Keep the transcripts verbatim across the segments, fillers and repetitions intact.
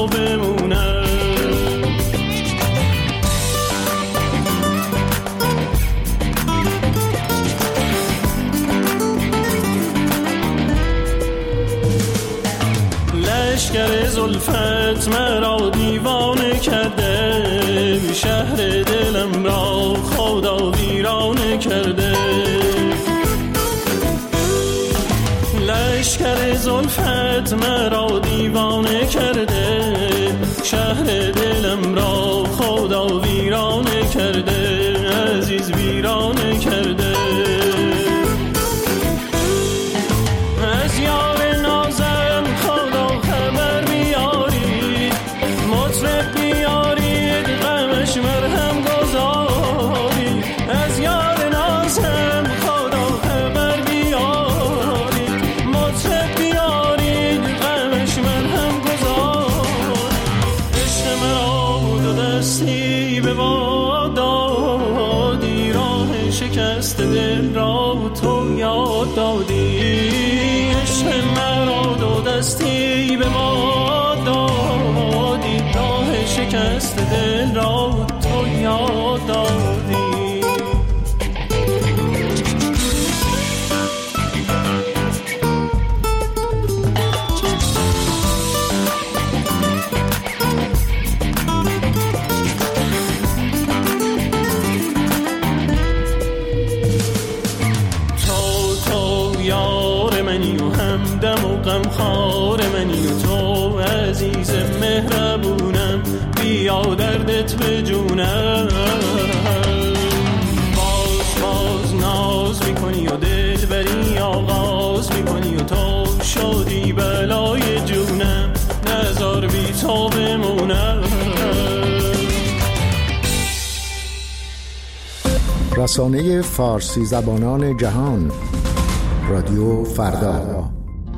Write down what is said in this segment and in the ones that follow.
تا بمونه. لشکر زلفت مرا دیوانه کرده، شهر دلم را خدا ویرانه کرده. لشکر زلفت مرا دیوانه کرده، شهر دلم را خدا ویرانه کرده، عزیز ویرانه کرده. از یار نازم خدا خبر بیارید، مطرب بیارید غمش مرهم گذارید. از یار نازم خدا خبر بیارید، مطرب بیارید غمش مرهم گذارید. عشق مرا دو دستی به باد دادی، راه شکست دل را تو یاد دادی. عشق مرا دو دستی به ما دادی، راه شکست دل را تو یاد دادی. غمخوار منی و تو عزیز مهربونم، بیا دردت به جونم. باز باز ناز میکنی و دل بری آغاز میکنی و تو شدی بلای جونم، نزار بی تو بمونم. رسانه فارسی زبانان جهان، رادیو فردا.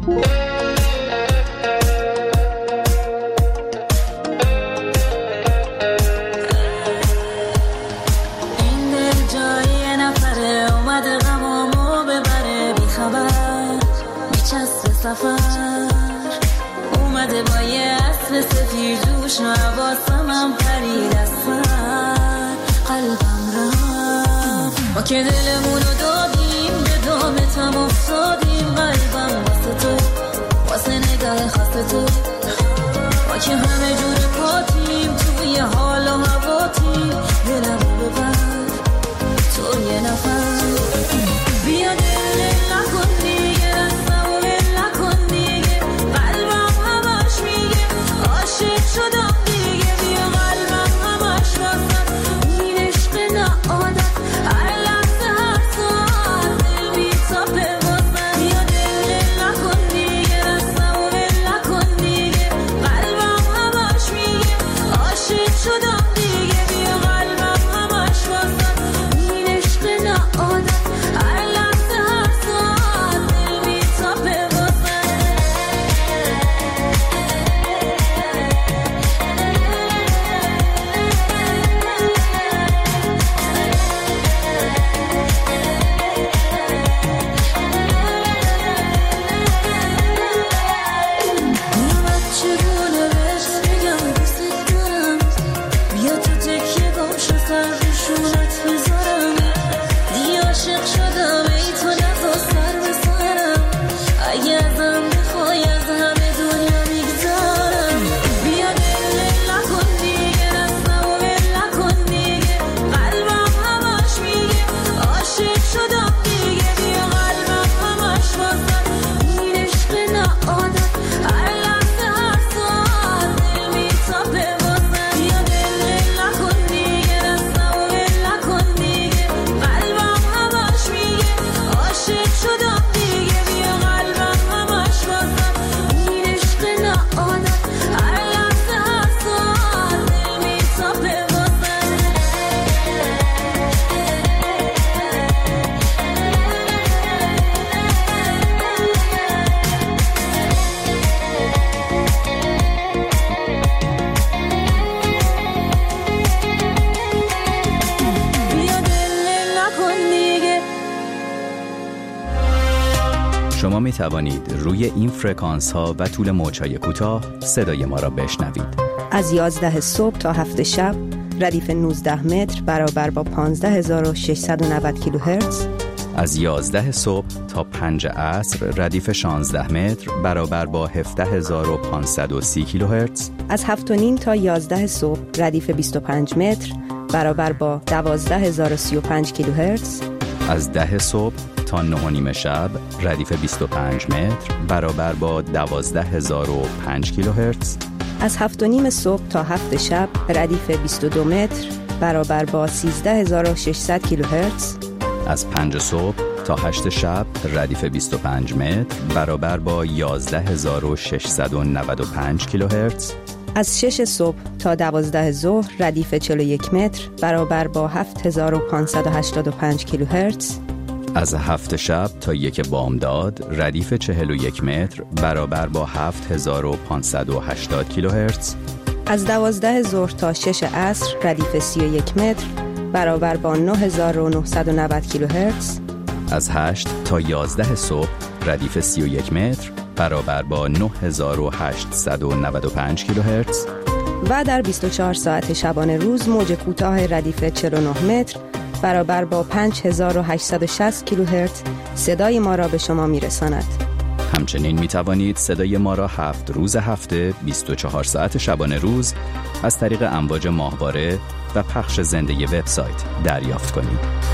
اومده با یه اسب سفید روش، حواسم هم پرید از سر، قلبم رفت. ما که دلمونو دادیم به دامتم افتادیم، قلبم واسه تو، واسه نگاه خاص تو. ما که همه جور پاتیم توی حال و هواتیم، دلمو ببر تو یه نفر. بیا دل نکن دیگه، رستم و ول نکن دیگه، قلبم همش میگه عاشق شدم دیگه. بیا قلبم همش واسه این عشق نه عادت، هر لحظه هر ساعت دل بی تاپه واسه. بیا دل نکن دیگه، رستم و ول نکن دیگه، قلبم همش میگه عاشق شدم دیگه. بیا قلبم همش واسه این عشق نه عادت، هر لحظه هر ساعت دل بی تاپه واسه. شما می توانید روی این فرکانس ها و طول موج‌های کوتاه صدای ما را بشنوید. از یازده صبح تا هفت شب ردیف نوزده متر برابر با پانزده هزار و ششصد و نود کیلوهرتز. از یازده صبح تا پنج عصر ردیف شانزده متر برابر با هفده هزار و پانصد و سی کیلوهرتز. از هفت و نیم تا یازده صبح ردیف بیست و پنج متر برابر با دوازده هزار و سی و پنج کیلوهرتز. از ده صبح تا نه و نیم شب ردیف بیست و پنج متر برابر با دوازده هزار و پنج کیلوهرتز. از هفت و نیم صبح تا هفت شب ردیف بیست و دو متر برابر با سیزده هزار و ششصد کیلوهرتز. از پنج صبح تا هشت شب ردیف بیست و پنج متر برابر با یازده هزار و ششصد و نود و پنج کیلوهرتز. از شش صبح تا دوازده ظهر ردیف چهل و یک متر برابر با هفت هزار و پانصد و هشتاد و پنج کیلوهرتز. از هفت شب تا یک بامداد ردیف چهل و یک متر برابر با هفت هزار و پانصد و هشتاد کیلوهرتز. از دوازده ظهر تا شش عصر ردیف سی و یک متر برابر با نه هزار و نهصد و نود کیلوهرتز. از هشت تا یازده صبح ردیف سی و یک متر برابر با نه هزار و هشتصد و نود و پنج کیلوهرتز. و در بیست و چهار ساعت شبانه روز موج کوتاه ردیف چهل و نه متر برابر با پنج هزار و هشتصد و شصت کیلوهرتز صدای ما را به شما میرساند. همچنین می توانید صدای ما را هفت روز هفته بیست و چهار ساعت شبانه روز از طریق امواج ماهواره و پخش زنده وبسایت دریافت کنید.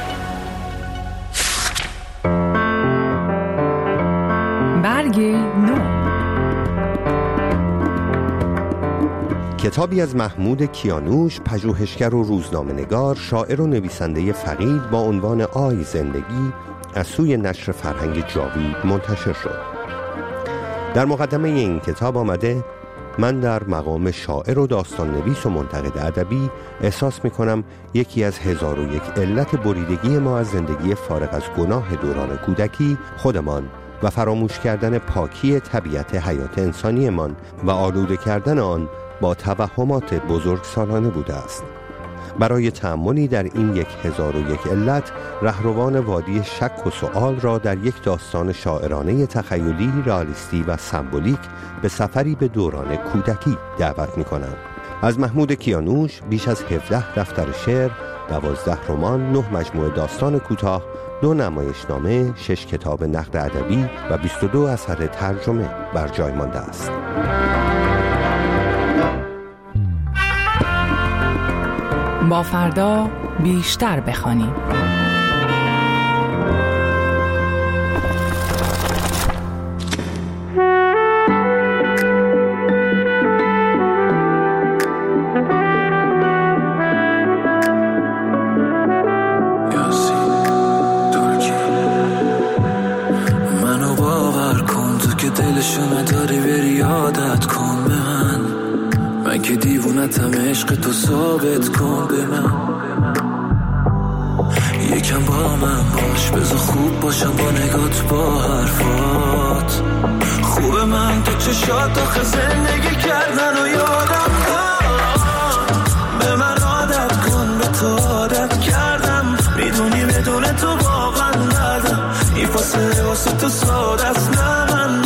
برگ کتابی از محمود کیانوش، پژوهشگر و روزنامه‌نگار، شاعر و نویسنده فقید با عنوان آی زندگی از سوی نشر فرهنگ جاوید منتشر شد. در مقدمه این کتاب آمده: من در مقام شاعر و داستان نویس و منتقد ادبی احساس می کنم یکی از هزار و یک علت بریدگی ما از زندگی فارغ از گناه دوران کودکی خودمان و فراموش کردن پاکی طبیعت حیات انسانیمان و آلوده کردن آن با توهمات بزرگسالانه بوده است. برای تأملی در این یک هزار و یک علت، رهروان وادی شک و سؤال را در یک داستان شاعرانه تخیلی، رئالیستی و سمبولیک به سفری به دوران کودکی دعوت می‌کنم. از محمود کیانوش بیش از هفده دفتر شعر، دوازده رمان، نه مجموعه داستان کوتاه، دو نمایشنامه، شش کتاب نقد ادبی و بیست و دو اثر ترجمه بر جای مانده است. با فردا بیشتر بخوانیم. منو باور کن تو که دلشو نداری بری عادت کن به من، من که دیوونتم عشق تو ثابت کن به من. یکم با من باش بذار خوب باشم با نگات با حرفات. خوب من تو چشات آخه زندگی کردن و یادم داد. به من عادت کن به تو عادت کردم، میدونی بدون تو واقعا ندم. این فاصله واسه تو ساده است نه من.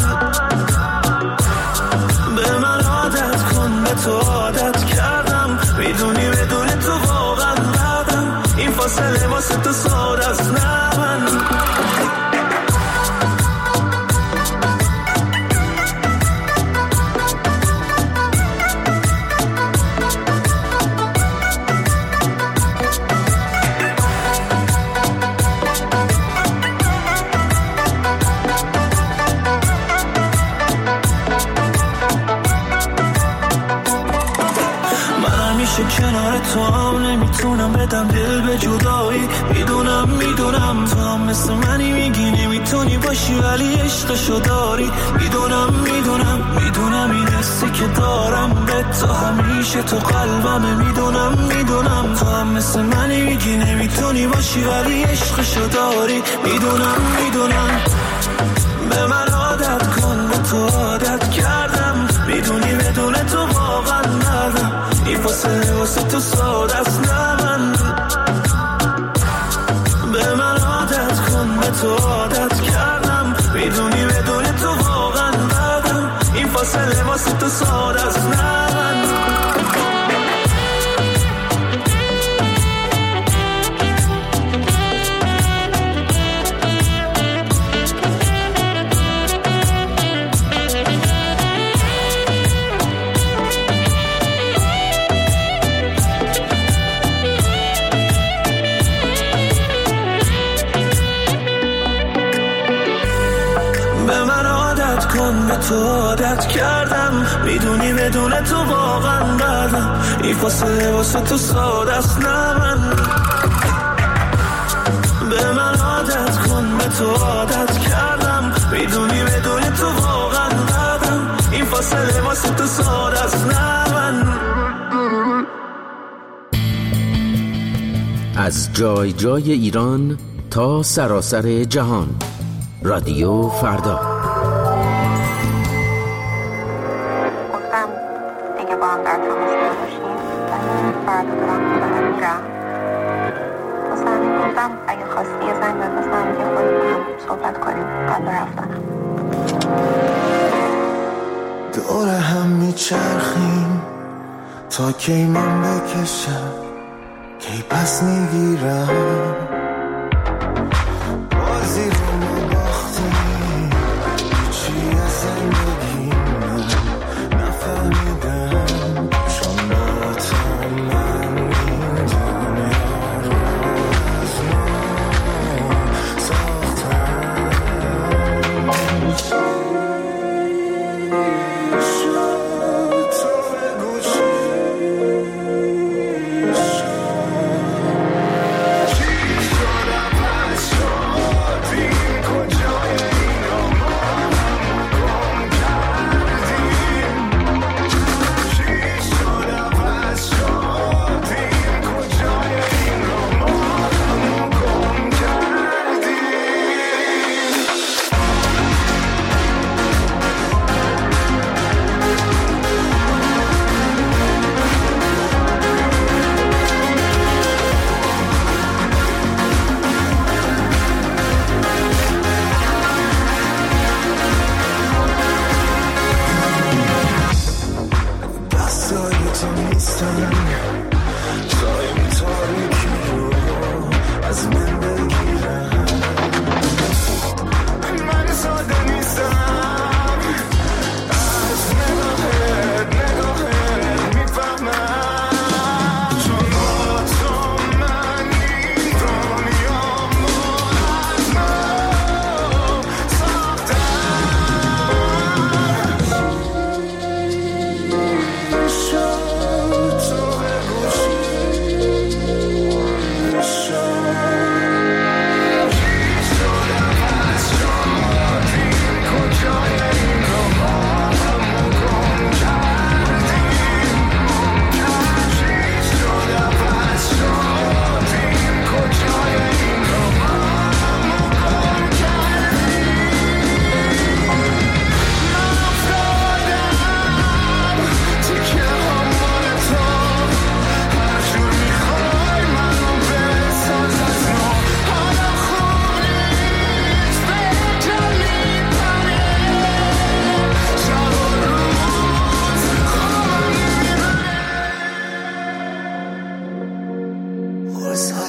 به من عادت کن به تو عادت کردم، میدونی بدون تو واقعا ندم. این فاصله واسه تو ساده است نه من. کنار تو هم نمیتونم بدم دل به جدایی. میدونم میدونم تو هم مثل منی، میگی نمیتونی باشی ولی عشقشو داری. میدونم میدونم میدونم این حسی که دارم به تو همیشه تو قلبمه. میدونم میدونم تو هم مثل منی، میگی نمیتونی باشی ولی عشقشو داری. میدونم میدونم به من عادت کن به تو عادت کردم، میدونی بدون تو واقعا ندم. این فاصله واسه تو ساده است نه من. به من عادت کن به تو عادت کردم، میدونی بدون تو واقعا ندم. این فاصله واسه تو ساده است نه من. تو عادت کردم، میدونی بدون تو واقعا ندم. این فاصله واسه تو ساده است نه من. به من عادت کن به تو عادت کردم، میدونی بدون تو واقعا ندم. این فاصله واسه تو ساده است نه من. از جای جای ایران تا سراسر جهان، رادیو فردا. دور هم میچرخیم تا کی من بکشم، کی پس میگیرم. بازی رو ما باختیم، چی از زندگی من نفهمیدم. چون با تو من این دنیا رو از ما ساختم. شد تو بگو چی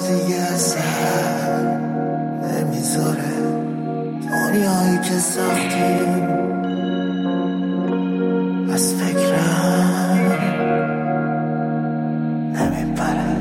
دیگه سر نمیذاره دنیایی که ساختیم از فکرم نمیبره.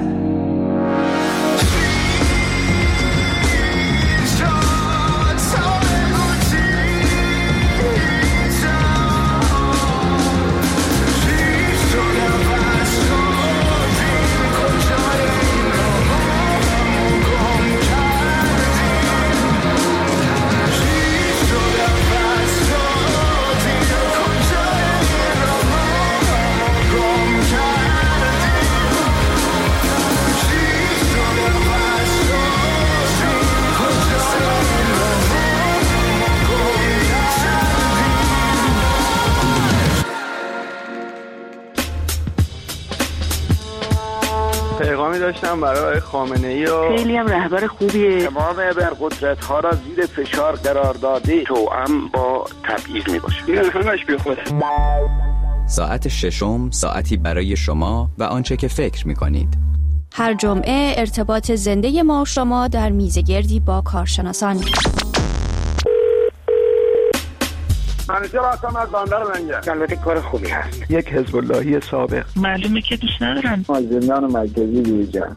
پیغامی داشتم برای خامنه‌ای و خیلی هم رهبر خوبیه. تمام ابرقدرت‌ها را زیر فشار قرار داده توأم با تبعیض میباشه. این همش بیخوده. ساعت ششم ساعتی برای شما و آنچه که فکر می‌کنید. هر جمعه ارتباط زنده ما و شما در میزگردی با کارشناسان. منیجر هستم از بندر منگه. البته کار خوبی هست. یک حزب اللهی سابق. معلومه که دوست ندارن. از زندان مرکزی بیرون.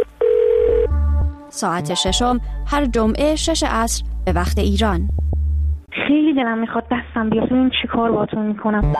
ساعت ششم هر جمعه شش عصر به وقت ایران. خیلی دلم میخواد دستم بیاد ببینم چی کار باهاتون میکنم.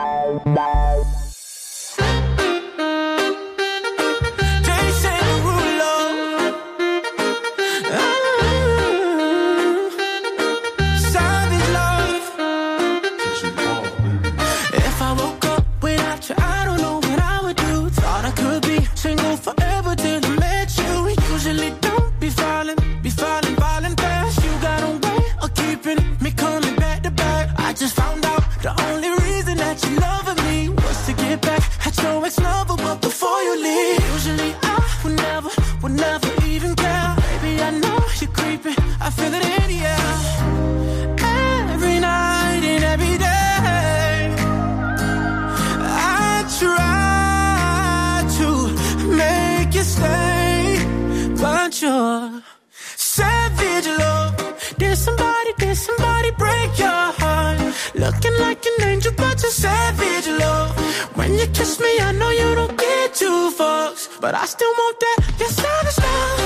Looking like an angel, but you're savage, love. When you kiss me, I know you don't get two fucks, but I still want that. Your savage love.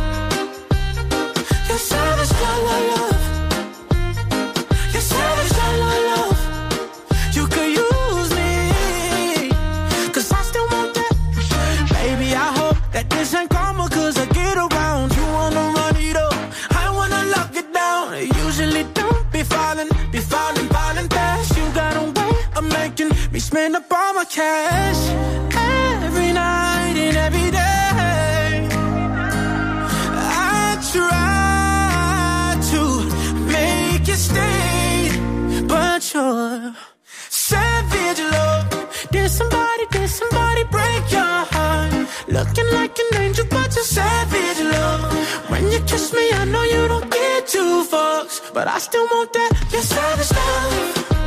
Your savage love, love, love. Your savage love, love, love. You could use me, 'cause I still want that. Baby, I hope that this ain't karma, 'cause I get around. You wanna run it up, I wanna lock it down. I usually don't be falling, be falling, falling fast. You got a way of making me spend up all my cash. Every night and every day I try to make you stay, but you're savage, love. Did somebody, did somebody break your heart? Looking like an angel, but you're savage, love. When you kiss me, I know you don't get two fucks, but I still want that. Your savage love.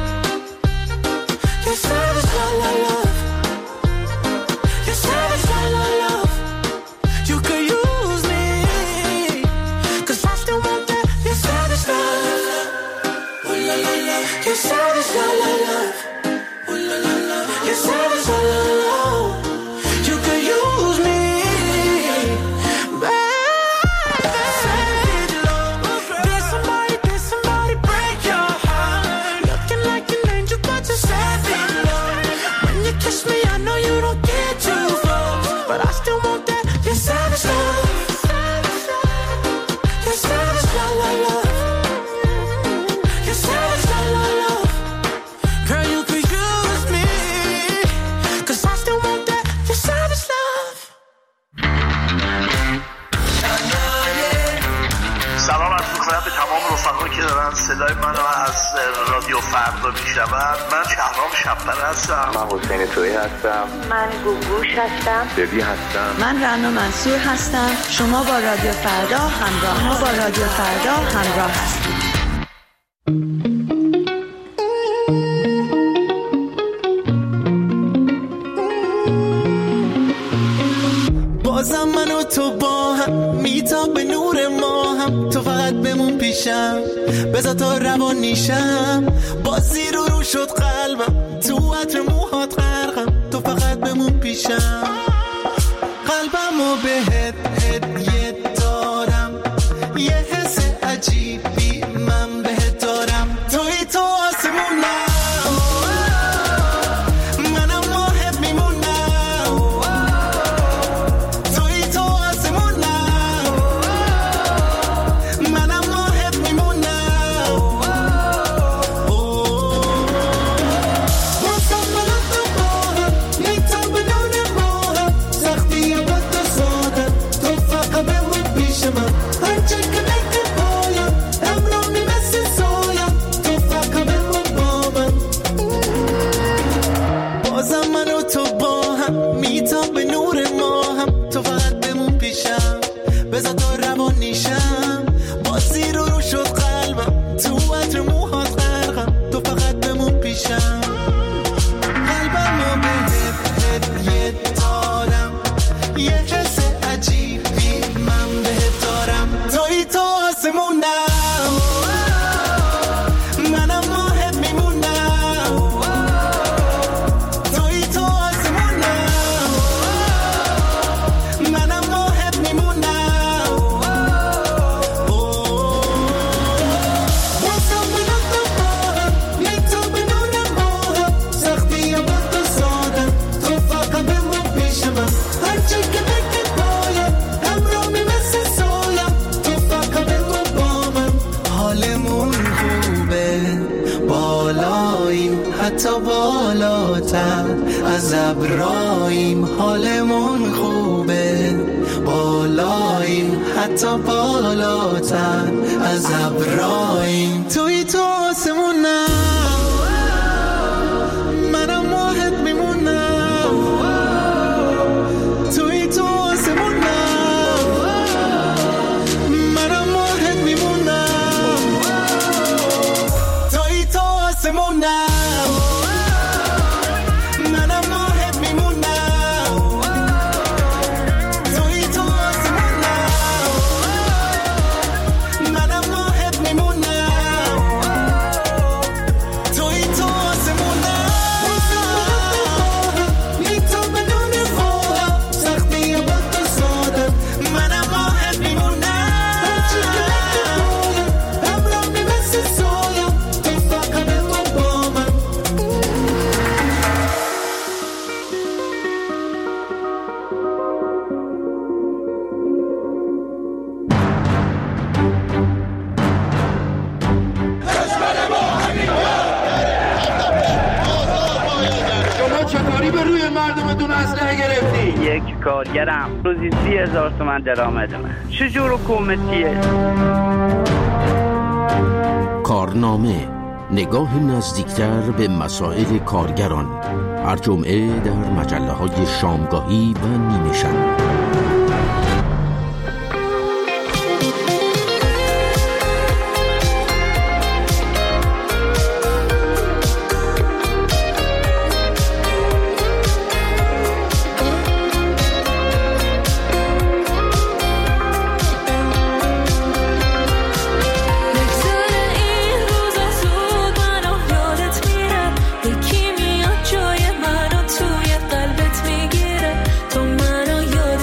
Your savage love, love, love. Your savage love, love, love. You could use me, 'cause I still want that. Your savage love. Ooh la la la. Your savage love, love, love. Ooh la la la. Your savage love, love, love. You could use me, baby. Savage love. Did somebody, did somebody break your heart? Looking like an angel, but you're savage love. When you kiss me, I know you don't get two fucks, but I still want that. Your savage love. Your savage love, love, love. Your savage love, love, love. Girl, you could use me, 'cause I still want that. Your savage love. سلام عرض می‌کنم به تمام رفقایی که دارن صدای منو از رادیو فردا میشنون. من شهرام شب‌بر هستم. من حسین تویی هستم. من گوگوش هستم. ببی هستم. من رنا منصور هستم. شما با رادیو فردا همراه ما با رادیو فردا همراه هستید. بازم من و تو با هم میتاب به نور ما هم. تو فقط بمون پیشم بذار تا روان نیشم. بازی رو رو شد قلبم تو عطر موهات غرقم. تو فقط بمون پیشم قلبم و بهت هدیه دارم. یه حس عجیبی من بهت دارم. توی تو آسمونم حتی بالاتر از ابراهیم. حالمون خوبه بالاییم حتی بالاتر از ابراهیم. توی تو آسمونم منم ماهت میمونم. توی تو آسمونم منم ماهت میمونم. توی تو آسمونم کارگرم روزی سی هزار تومن درآمد من. چجور حکومتیه؟ کارنامه، نگاه نزدیکتر به مسائل کارگران، هر جمعه در مجله های شامگاهی و نیمه شب. یکی میاد جای منو توی قلبت میگیره. تو منو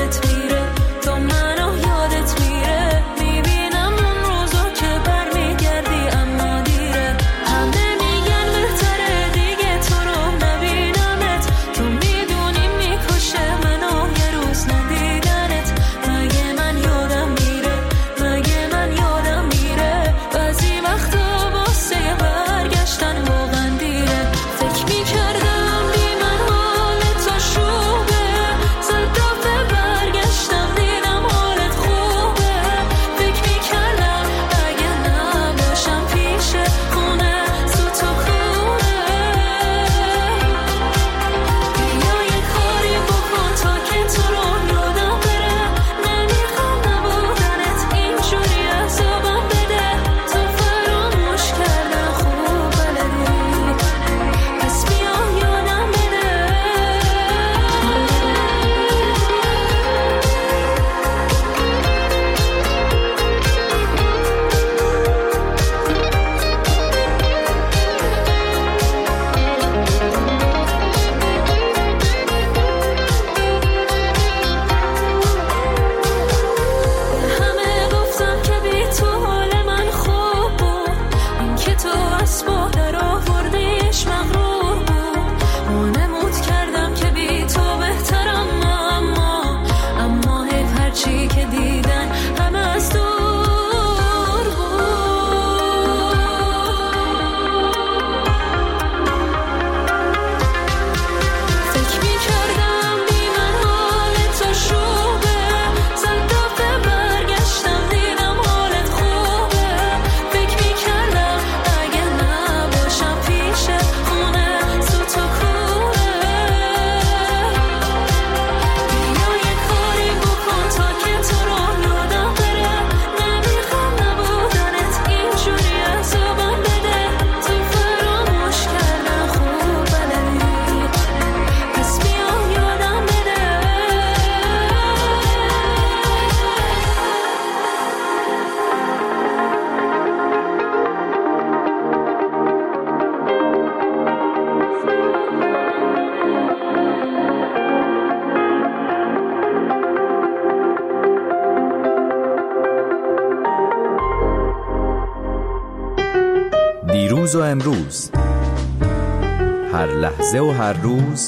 دیروز و امروز، هر لحظه و هر روز،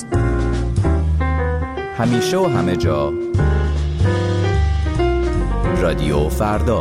همیشه و همه جا. رادیو فردا.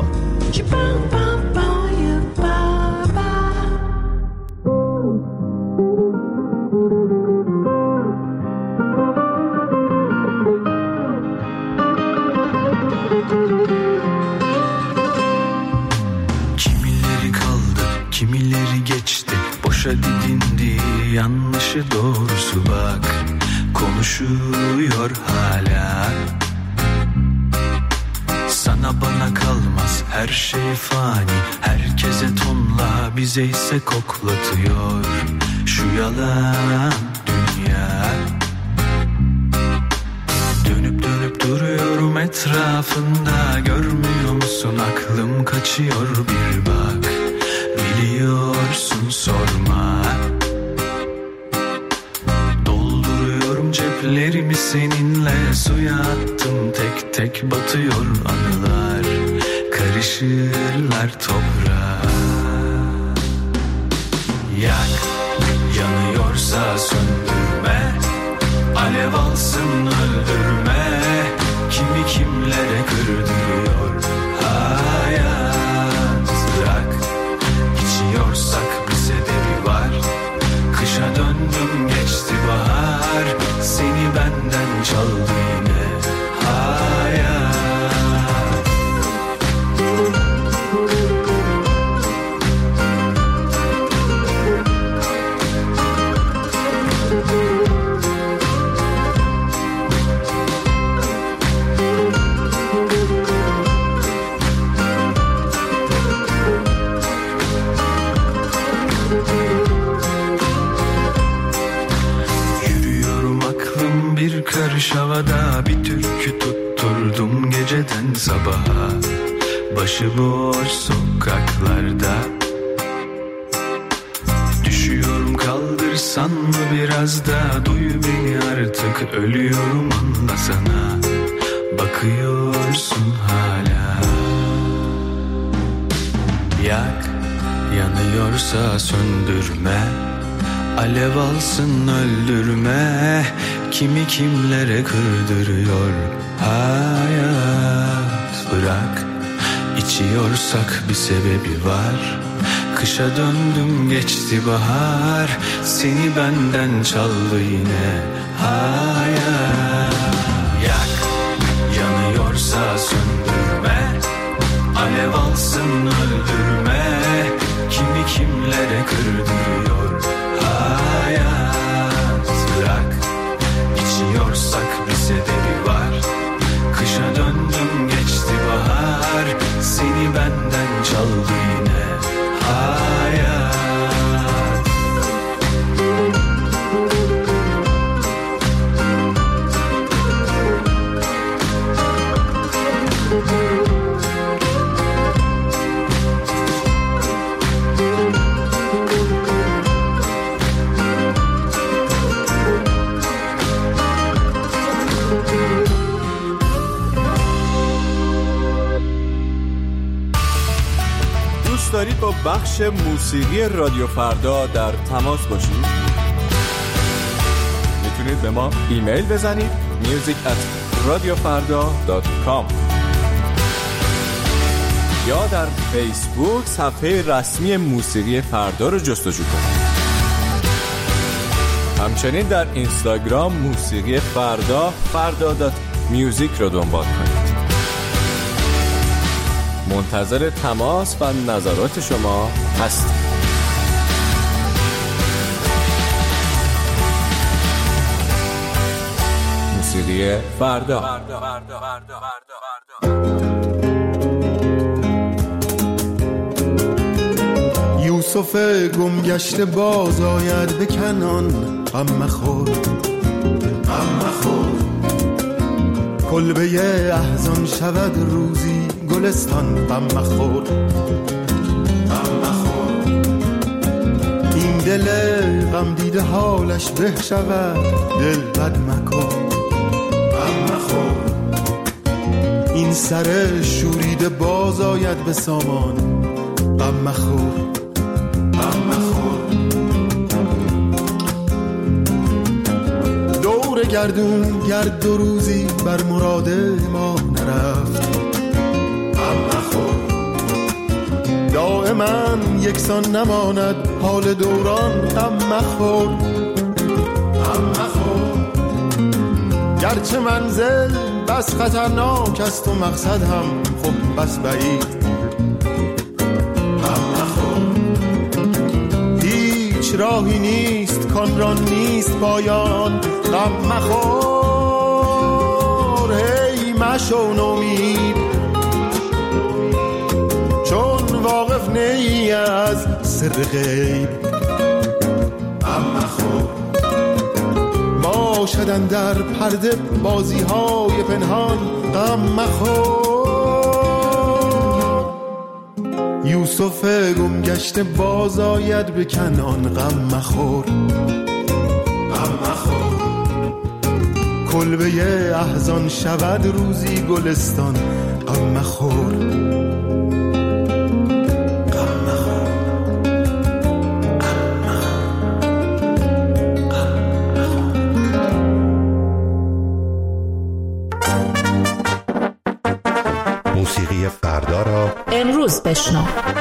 Kimileri kaldı, kimileri geçti. Boşa didindi, yanlışı doğrusu bak. Konuşuyor hala. Sana bana kalmaz, her şey fani. Herkese tonla, bize ise koklatıyor şu yalan dünya. Dönüp dönüp duruyorum etrafında. Görmüyor musun, aklım kaçıyor, bir bak. Biliyorsun, sorma. Dolduruyorum ceplerimi seninle. Suya attım, tek tek batıyor anılar. Karışırlar toprağa. Yak, yanıyorsa söndürme. Alev alsın, öldürme. Kimi kimlere kırdırıyor hayat. Bırak, içiyorsak bir sebebi var. Kışa döndüm, geçti bahar. Seni benden çaldı yine hayat. Karış havada, bir türkü tutturdum geceden sabaha. Başıboş sokaklarda düşüyorum, kaldırsan mı biraz da? Duy beni artık, ölüyorum, anlasana. Bakıyorsun hala. Yak, yanıyorsa söndürme. Alev alsın, öldürme. Kimi kimlere kırdırıyor hayat. Bırak, içiyorsak bir sebebi var. Kışa döndüm, geçti bahar. Seni benden çaldı yine hayat. Yak, yanıyorsa söndürme. Alev alsın, öldürme. Kimi kimlere kırdırıyor hayat. Bırak, İçiyorsak bir sebebi var. Kışa döndüm, geçti bahar. Seni benden çaldı yine hayat. دارید با بخش موسیقی رادیو فردا در تماس باشید؟ میتونید به ما ایمیل بزنید music at radiofarda dot com یا در فیسبوک صفحه رسمی موسیقی فردا رو جستجو کنید. همچنین در اینستاگرام موسیقی فردا فردا دات میوزیک رو دنبال کنید. منتظر تماس و نظرات شما هستیم. موسیقی فردا. یوسف گم گشته باز آید به کنعان، غم مخور غم مخور. کلبه احزان شود روزی گلستان، غم مخور غم مخور. این دل غم دیده حالش به شود، دل بد مکن غم مخور. این سر شوریده باز آید به سامان، غم مخور غم مخور. بار گردون گرد دو روزی بر مراد ما نرفت. غم مخور دائما یکسان نماند حال دوران. غم مخور غم مخور گرچه منزل بس خطرناک است و مقصد هم خب بس بعید. غم مخور هیچ راهی نیست کان را نیست پایان. غم مخور هی مشو نومید چون واقف نی از سر غیب. غم مخور باشدن در پرده بازی های پنهان. غم مخور یوسف گم گشته باز آید به کنعان. غم مخور غم مخور کلبه احزان شود روزی گلستان. غم مخور موسیقی فردا را امروز بشنو.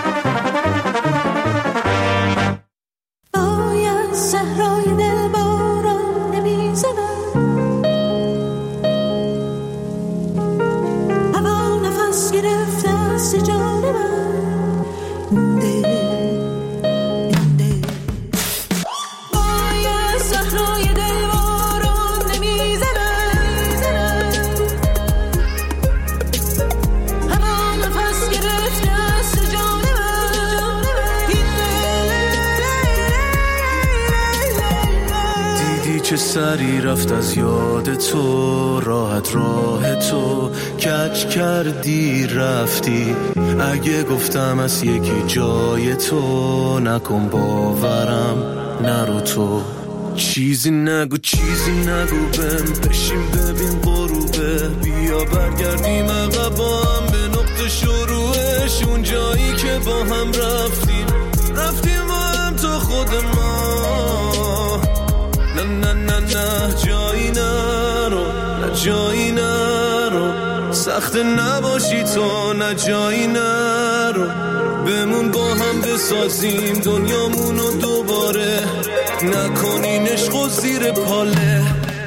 چه سری رفت از یاد تو، راحت راه تو کج کردی رفتی. اگه گفتم از یکی جای تو، نکن باورم نرو تو. چیزی نگو چیزی نگو بهم، بشین ببین غروبه. بیا برگردیم عقب با هم به نقطه شروعش، اون جایی که با هم رفتیم رفتیم با هم تا خود ما. نه نه نه نه جایی نرو، نه جایی نرو، سخت نباشی تو، نه جایی نرو. بمون با هم بسازیم دنیامونو دوباره، نکنین عشق و زیر پاله.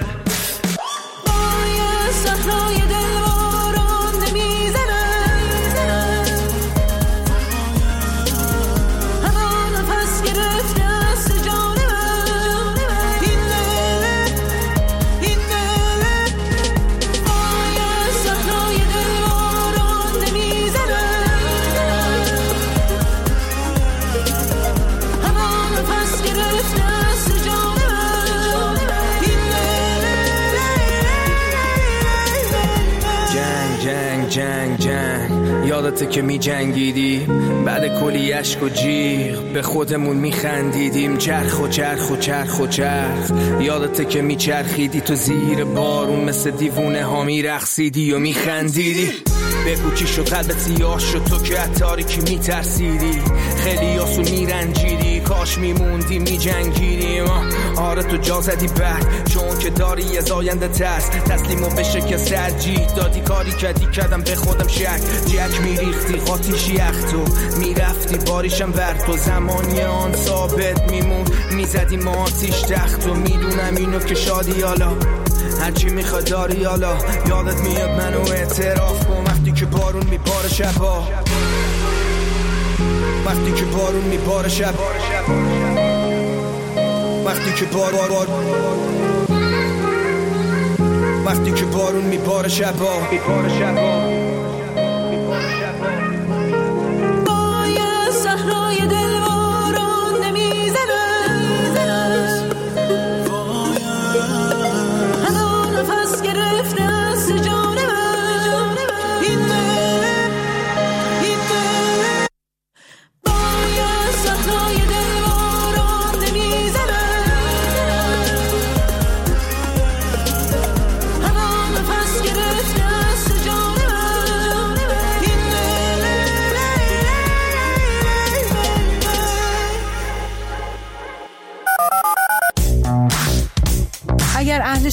جنگ جنگ یادته که می جنگیدی، بعد کلی عشق و جیغ به خودمون می خندیدیم. چرخ و چرخ و چرخ و چرخ یادته که می چرخیدی تو زیر بارون، مثل دیوونه ها می رقصیدی و می خندیدی. بگو چی شد قلبت سیاه شد تو که از تاریکی می ترسیدی، خیلی آسون می رنجیدی. کاش می موندی می جنگیدیم. آره تو جا زدی بعد، چون که داری از آینده ترس، تسلیمو به شکست ترجیح دادی. کاری کردی کردم به خودم شک، جک می ریختی قاطیش یخ تو می رفتی باریشم ور تو. زمانی آن ثابت میمون می زدی ما آتیش تخت و میدونم اینو که شادی حالا هرچی میخواد داری حالا. یادت میاد منو اعتراف کن وقتی که بارون میباره شبا، وقتی که بارون میباره شب، وقتی که بار بار وقتی که بارون میباره شبا، میباره شبا.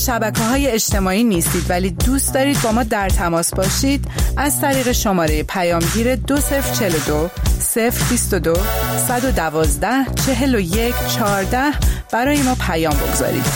شبکه‌های اجتماعی نیستید ولی دوست دارید با ما در تماس باشید، از طریق شماره پیامگیر دو صفر چهل و دو صفر بیست و دو صد و دوازده چهل و یک چهارده برای ما پیام بگذارید.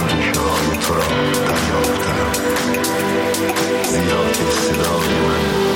زیرا که صدای من